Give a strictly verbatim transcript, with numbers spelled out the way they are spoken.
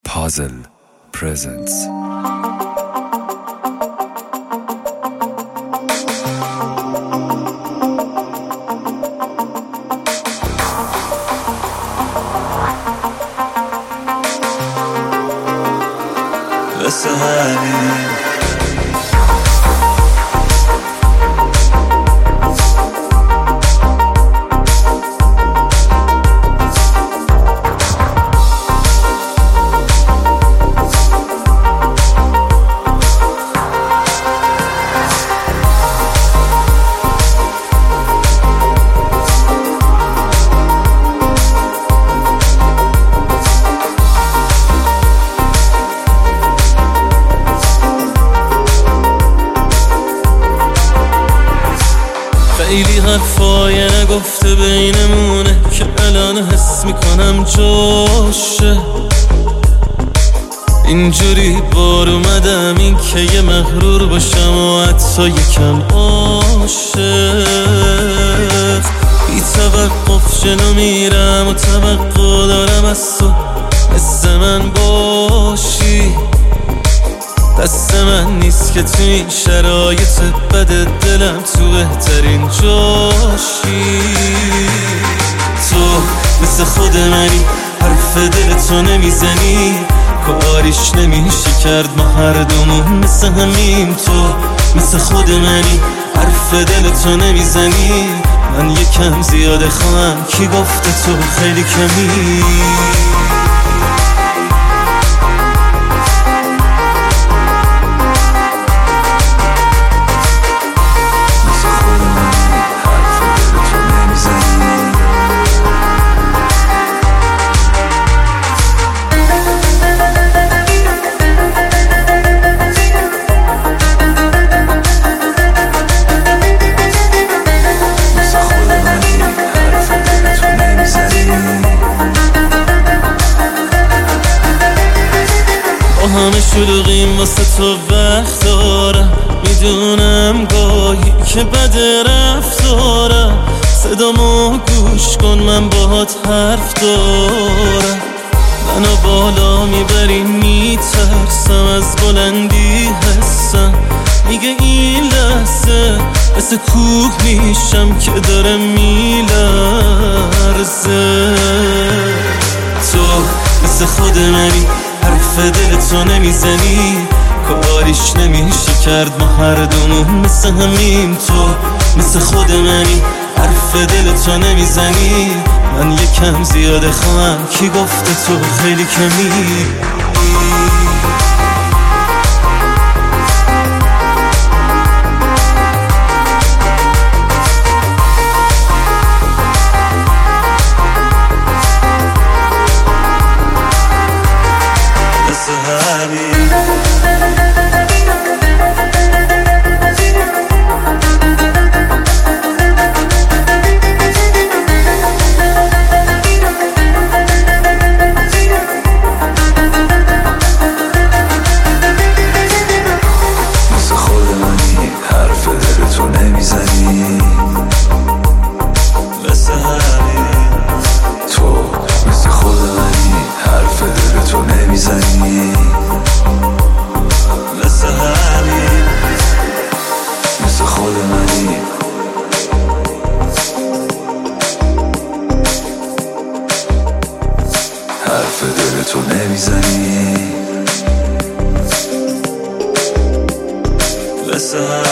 Puzzle presents. مثل همین خیلی حرفای نگفته بینمونه که الان حس میکنم جاشه. اینجوری بار اومدم این که یه مغرور باشم و حتی یکم عاشق. بی توقف جلو میرم و توقع دارم از تو مثل من باشی. دست من نیست که تو این شرایط بد دلم تو بهترین جاشی. تو مثل خود منی، حرف دل تو نمیزنی، کاریش نمیشه کرد ما هر دومون مثل همیم. تو مثل خود منی، حرف دل تو نمیزنی، من یکم زیاده خواهم، کی گفته تو خیلی کمی. همه شلوغیم واسه تو وقت دارم، میدونم گاهی که بد رفتارم. صدامو گوش کن من باهات حرف دارم. منو بالا میبری میترسم، از بلندی حسم میگه این لحظه مثل کوه میشم که داره میلرزه. تو مثل خود منی، حرف دل تو نمیزنی، کاریش نمیشه کرد ما هر دومون مثل همیم. تو مثل خود منی، حرف دل تو نمیزنی، من یکم زیاده خواهم، کی گفته تو خیلی کمی. حرف دل تو نمیزنی مثل